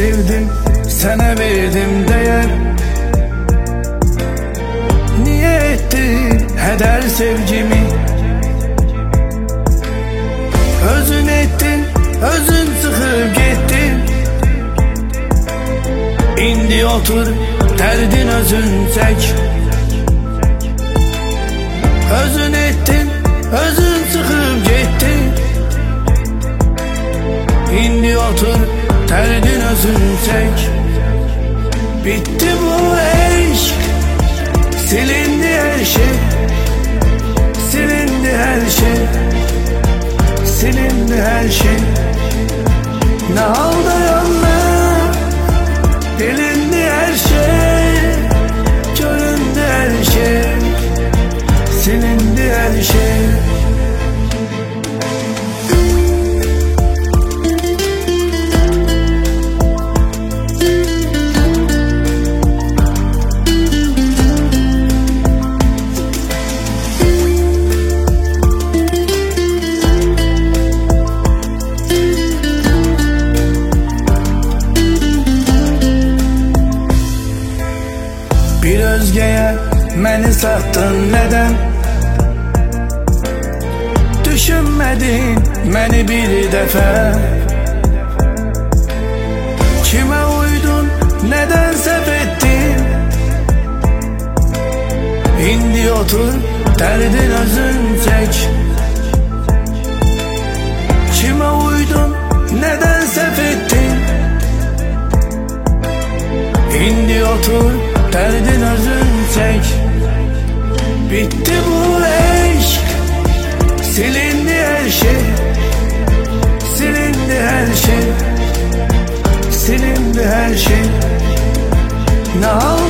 sevdim, sana verdim değer. Niye ettin heder sevgimi? Özün ettin, özün sıkıp gittin. İndi otur, derdin özün çek. Özün ettin, özün sıkıp gittin. İndi otur, derdin özün çek. Bitti bu aşk, silindi her şey. Silindi her şey, silindi her şey. Ne halda yanma, delindi her şey. Göründü her şey, silindi her şey. Bir özgeye məni sattın neden? Düşünmedin məni bir defa. Kime uydun, neden sef ettin? İndi otur, derdin özün çek. Kime uydun, neden sef ettin? İndi otur, derdin özün çek. Bitti bu aşk, silindi her şey. Silindi her şey, silindi her şey. Ne